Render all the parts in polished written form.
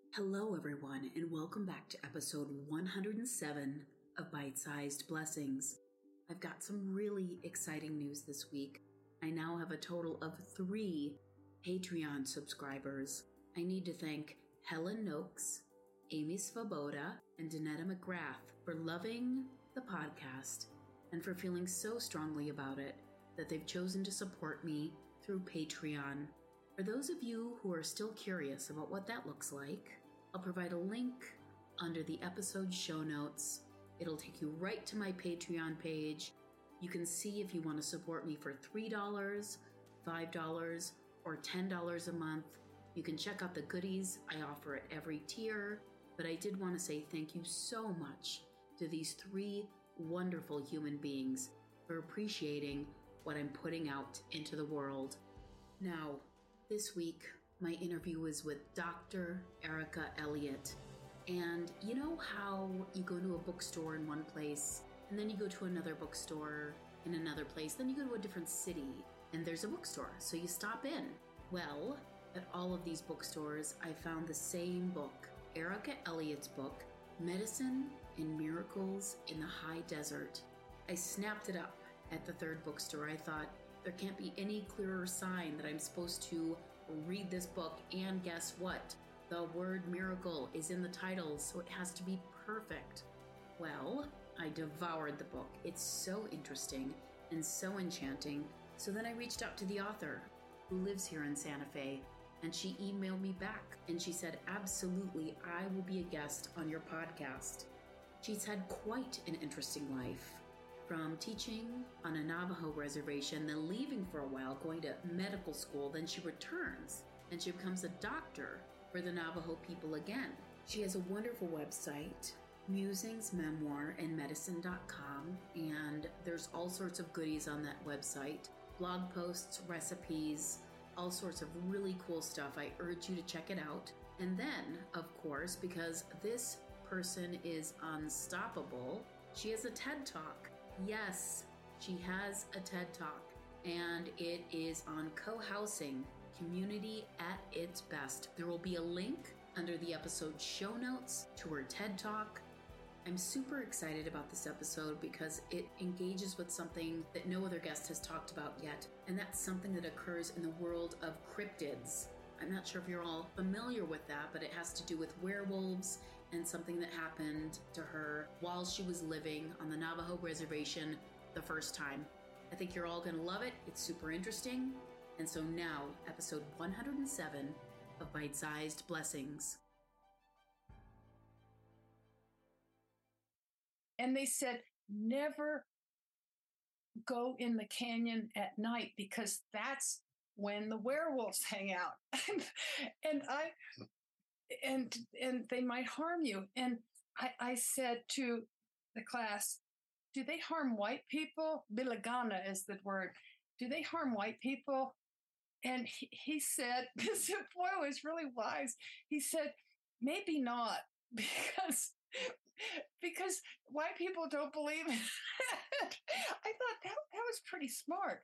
Hello, everyone, and welcome back to episode 107 of Bite-Sized Blessings. I've got some really exciting news this week. I now have a total of 3 Patreon subscribers. I need to thank Helen Noakes, Amy Svoboda, and Danetta McGrath for loving the podcast and for feeling so strongly about it that they've chosen to support me through Patreon. For those of you who are still curious about what that looks like, I'll provide a link under the episode show notes. It'll take you right to my Patreon page. You can see if you want to support me for $3, $5, or $10 a month. You can check out the goodies I offer at every tier, but I did want to say thank you so much to these 3 wonderful human beings for appreciating what I'm putting out into the world. Now, this week, my interview is with Dr. Erica Elliott. And you know how you go to a bookstore in one place, and then you go to another bookstore in another place, then you go to a different city, and there's a bookstore, so you stop in. Well, at all of these bookstores, I found the same book, Erica Elliott's book, Medicine and Miracles in the High Desert. I snapped it up at the 3rd bookstore. I thought, there can't be any clearer sign that I'm supposed to read this book, and guess what? The word miracle is in the title, so it has to be perfect. Well, I devoured the book. It's so interesting and so enchanting. So then I reached out to the author, who lives here in Santa Fe, and she emailed me back, and she said, absolutely, I will be a guest on your podcast. She's had quite an interesting life. From teaching on a Navajo reservation, then leaving for a while, going to medical school, then she returns and she becomes a doctor for the Navajo people again. She has a wonderful website, musingsmemoirandmedicine.com, and there's all sorts of goodies on that website, blog posts, recipes, all sorts of really cool stuff. I urge you to check it out. And then, of course, because this person is unstoppable, she has a TED Talk. Yes, she has a TED Talk, and it is on co-housing, community at its best. There will be a link under the episode show notes to her TED Talk. I'm super excited about this episode because it engages with something that no other guest has talked about yet, and that's something that occurs in the world of cryptids. I'm not sure if you're all familiar with that, but it has to do with werewolves and something that happened to her while she was living on the Navajo reservation the first time. I think you're all going to love it. It's super interesting. And so now, episode 107 of Bite-Sized Blessings. And they said, never go in the canyon at night because that's when the werewolves hang out. and they might harm you. And I said to the class, do they harm white people? Bilagana is the word. Do they harm white people? And he said, this boy was really wise. He said, maybe not, because white people don't believe in it. I thought that was pretty smart.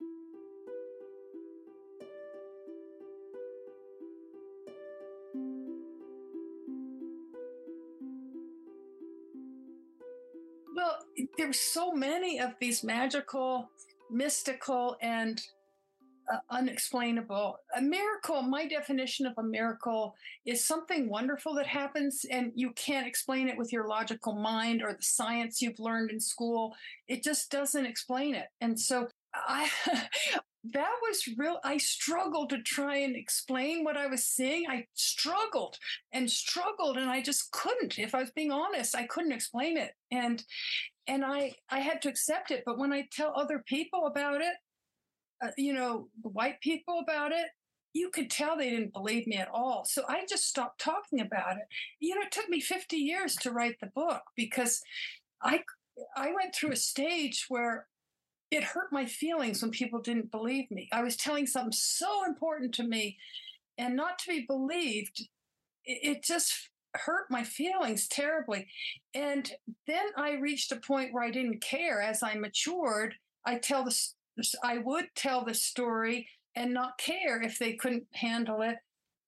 Well, there's so many of these magical, mystical, and unexplainable. A miracle, my definition of a miracle is something wonderful that happens and you can't explain it with your logical mind or the science you've learned in school. It just doesn't explain it. And so that was real. I struggled to try and explain what I was seeing. I struggled, and I just couldn't. If I was being honest, I couldn't explain it. And I had to accept it. But when I tell other people about it, the white people about it, you could tell they didn't believe me at all. So I just stopped talking about it. It took me 50 years to write the book because I went through a stage where it hurt my feelings when people didn't believe me. I was telling something so important to me, and not to be believed, it just hurt my feelings terribly. And then I reached a point where I didn't care. As I matured, I would tell the story and not care if they couldn't handle it.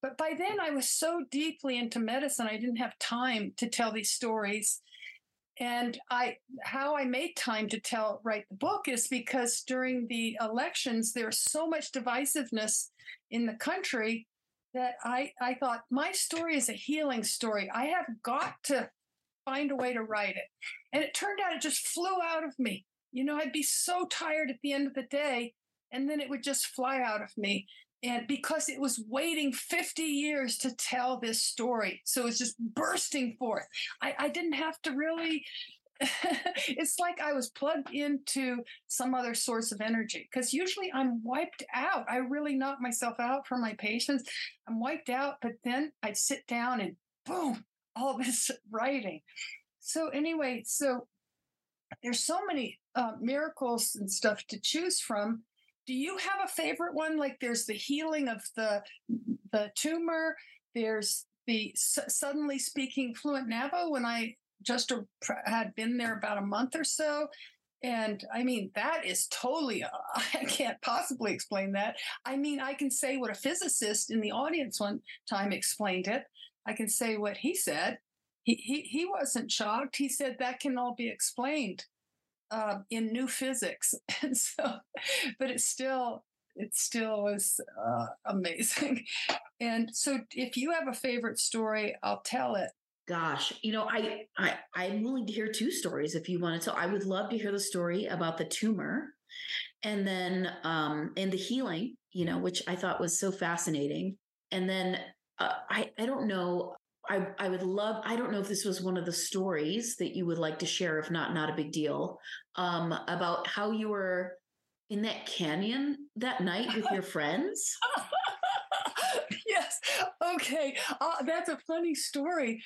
But by then I was so deeply into medicine, I didn't have time to tell these stories. And how I made time to write the book is because during the elections, there was so much divisiveness in the country that I thought my story is a healing story. I have got to find a way to write it. And it turned out it just flew out of me. I'd be so tired at the end of the day, and then it would just fly out of me. And because it was waiting 50 years to tell this story. So it's just bursting forth. I didn't have to really, it's like I was plugged into some other source of energy, because usually I'm wiped out. I really knock myself out for my patients. I'm wiped out, but then I'd sit down and boom, all this writing. So anyway, so there's so many miracles and stuff to choose from. Do you have a favorite one? Like there's the healing of the tumor. There's the suddenly speaking fluent Navajo when I just had been there about a month or so. And I mean, that is totally, I can't possibly explain that. I mean, I can say what a physicist in the audience one time explained it. I can say what he said. He wasn't shocked. He said that can all be explained in new physics. And so, but it still was amazing. And so if you have a favorite story, I'll tell it. Gosh, I'm willing to hear two stories if you want to tell. I would love to hear the story about the tumor, and then and the healing, which I thought was so fascinating. And then I don't know. I would love, I don't know if this was one of the stories that you would like to share. If not, not a big deal. About how you were in that canyon that night with your friends. Yes. Okay. That's a funny story.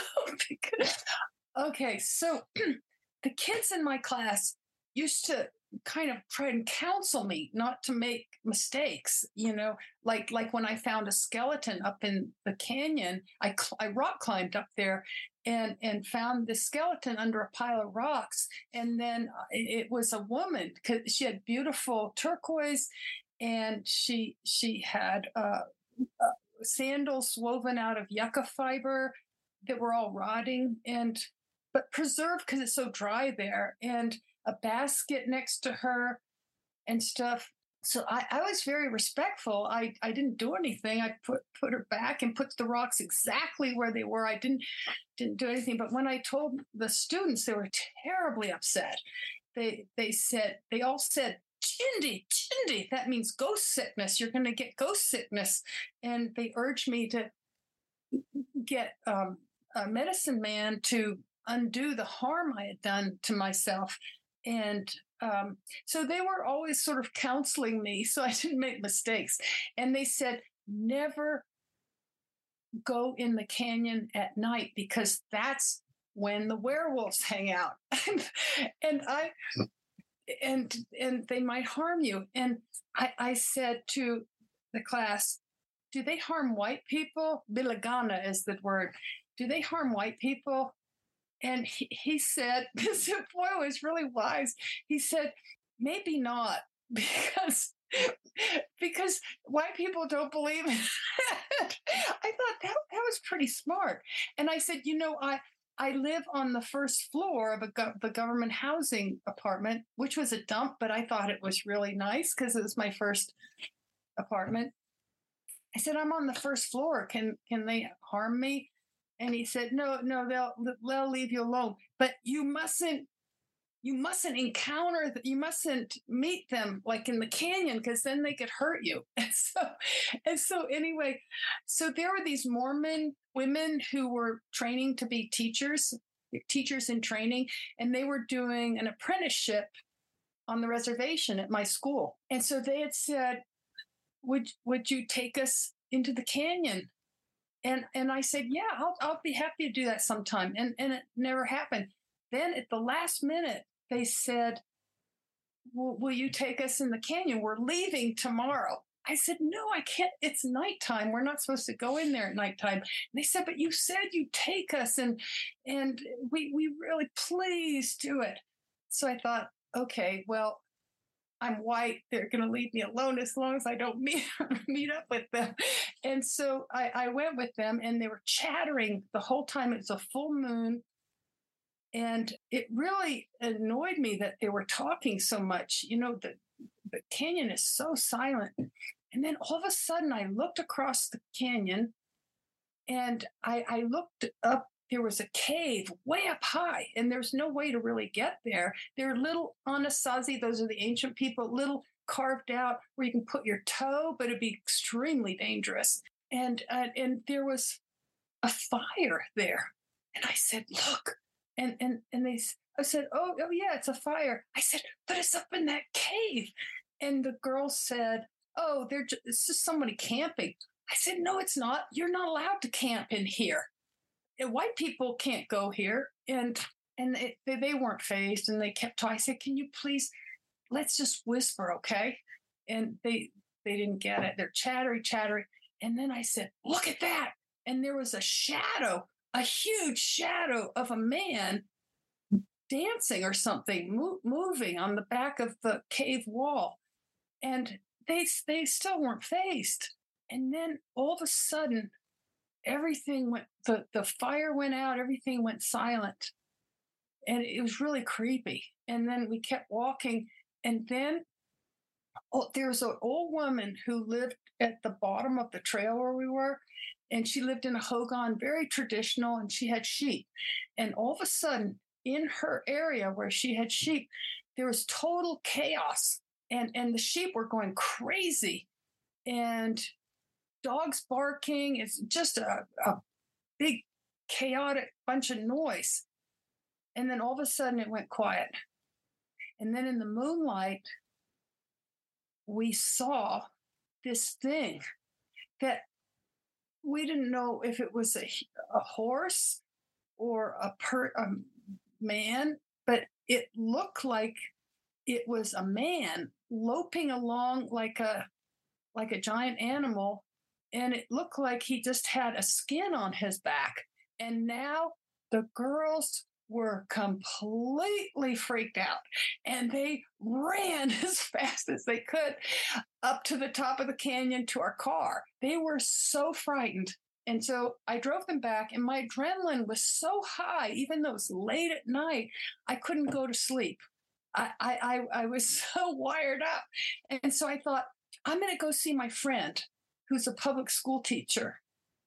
Okay. So the kids in my class used to kind of try and counsel me not to make mistakes, like when I found a skeleton up in the canyon. I rock climbed up there and found the skeleton under a pile of rocks. And then it was a woman, because she had beautiful turquoise, and she had sandals woven out of yucca fiber that were all rotting but preserved because it's so dry there, and a basket next to her and stuff. So I was very respectful. I didn't do anything. I put her back and put the rocks exactly where they were. I didn't do anything. But when I told the students, they were terribly upset. They all said, Chindi, that means ghost sickness. You're going to get ghost sickness. And they urged me to get a medicine man to undo the harm I had done to myself. And so they were always sort of counseling me so I didn't make mistakes. And they said, never go in the canyon at night, because that's when the werewolves hang out. and they might harm you. And I said to the class, do they harm white people? Bilagana is the word. Do they harm white people? And he said, this boy was really wise. He said, maybe not, because white people don't believe it. I thought that was pretty smart. And I said, I live on the first floor of the government housing apartment, which was a dump, but I thought it was really nice because it was my first apartment. I said, I'm on the first floor. Can they harm me? And he said, no, they'll leave you alone. But you mustn't encounter, you mustn't meet them like in the canyon, because then they could hurt you. And so anyway, so there were these Mormon women who were training to be teachers in training, and they were doing an apprenticeship on the reservation at my school. And so they had said, would you take us into the canyon? And I said, yeah, I'll be happy to do that sometime. And it never happened. Then at the last minute, they said, will you take us in the canyon? We're leaving tomorrow. I said, no, I can't. It's nighttime. We're not supposed to go in there at nighttime. And they said, but you said you'd take us, and we really, please do it. So I thought, okay, well, I'm white. They're going to leave me alone as long as I don't meet up with them. And so I went with them, and they were chattering the whole time. It's a full moon. And it really annoyed me that they were talking so much. The canyon is so silent. And then all of a sudden, I looked across the canyon, and I looked up. There was a cave way up high, and there's no way to really get there. There are little anasazi, those are the ancient people, little carved out where you can put your toe, but it'd be extremely dangerous. And there was a fire there. And I said, look, I said, oh yeah, it's a fire. I said, but it's up in that cave. And the girl said, oh, it's just somebody camping. I said, no, it's not. You're not allowed to camp in here. White people can't go here. And they weren't fazed, and they kept talking. I said, can you please, let's just whisper, okay? And they didn't get it. They're chattering. And then I said, look at that. And there was a shadow, a huge shadow of a man dancing or something, moving on the back of the cave wall. And they still weren't fazed. And then all of a sudden, everything went, the fire went out, everything went silent. And it was really creepy. And then we kept walking. And then there was an old woman who lived at the bottom of the trail where we were. And she lived in a hogan, very traditional, and she had sheep. And all of a sudden, in her area where she had sheep, there was total chaos. And the sheep were going crazy. And dogs barking. It's just a big, chaotic bunch of noise. And then all of a sudden it went quiet. And then in the moonlight, we saw this thing that we didn't know if it was a horse or a man, but it looked like it was a man loping along like a giant animal. And it looked like he just had a skin on his back. And now the girls were completely freaked out, and they ran as fast as they could up to the top of the canyon to our car. They were so frightened. And so I drove them back, and my adrenaline was so high, even though it was late at night, I couldn't go to sleep. I was so wired up. And so I thought, I'm going to go see my friend who's a public school teacher.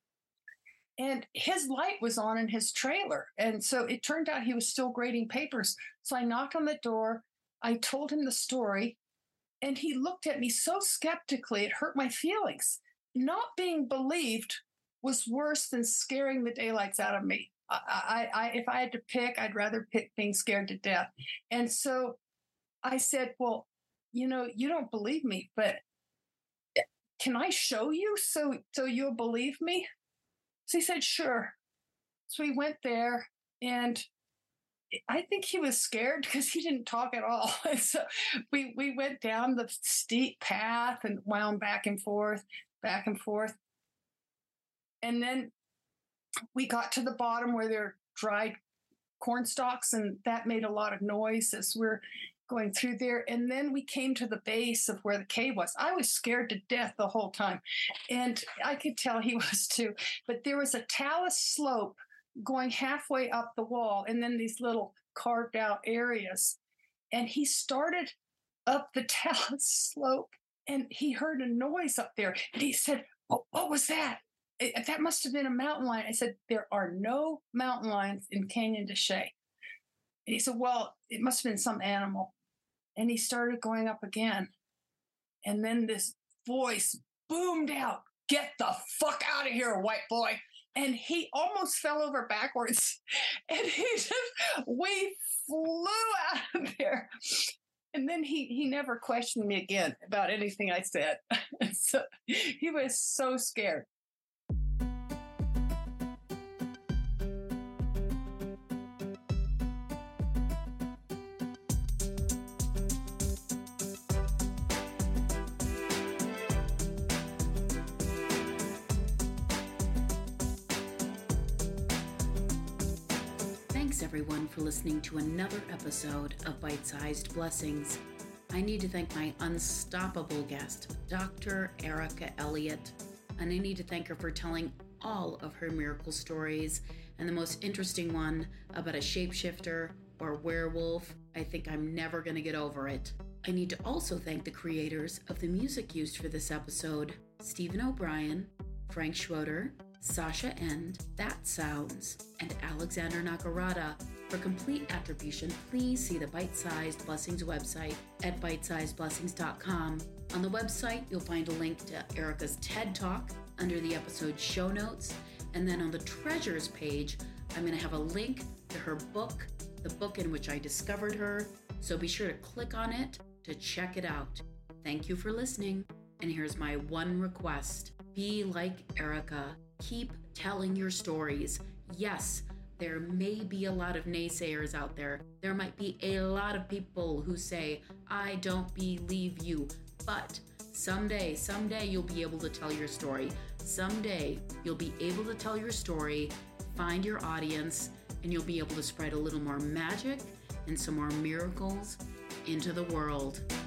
And his light was on in his trailer. And so it turned out he was still grading papers. So I knocked on the door. I told him the story. And he looked at me so skeptically, it hurt my feelings. Not being believed was worse than scaring the daylights out of me. If I had to pick, I'd rather pick being scared to death. And so I said, well, you don't believe me, but can I show you so you'll believe me? So he said, sure. So we went there, and I think he was scared because he didn't talk at all. And so we went down the steep path and wound back and forth. And then we got to the bottom where there are dried corn stalks, and that made a lot of noise as we're going through there. And then we came to the base of where the cave was. I was scared to death the whole time, and I could tell he was too. But there was a talus slope going halfway up the wall, and then these little carved out areas. And he started up the talus slope, and he heard a noise up there. And he said, what was that? That must have been a mountain lion. I said, there are no mountain lions in Canyon de Chelly. And he said, well, it must have been some animal. And he started going up again. And then this voice boomed out, get the fuck out of here, white boy. And he almost fell over backwards. And we flew out of there. And then he never questioned me again about anything I said. So he was so scared. Thanks everyone for listening to another episode of Bite-Sized Blessings. I need to thank my unstoppable guest, Dr. Erica Elliott. And I need to thank her for telling all of her miracle stories. And the most interesting one about a shapeshifter or werewolf, I think I'm never going to get over it. I need to also thank the creators of the music used for this episode, Stephen O'Brien, Frank Schroeder, Sasha End, That Sounds, and Alexander Nakarada. For complete attribution, please see the Bite-Sized Blessings website at bitesizedblessings.com. On the website, you'll find a link to Erica's TED Talk under the episode show notes. And then on the treasures page, I'm going to have a link to her book, the book in which I discovered her. So be sure to click on it to check it out. Thank you for listening. And here's my one request. Be like Erica. Keep telling your stories. Yes, there may be a lot of naysayers out there. There might be a lot of people who say, I don't believe you. But someday you'll be able to tell your story. Someday you'll be able to tell your story, find your audience, and you'll be able to spread a little more magic and some more miracles into the world.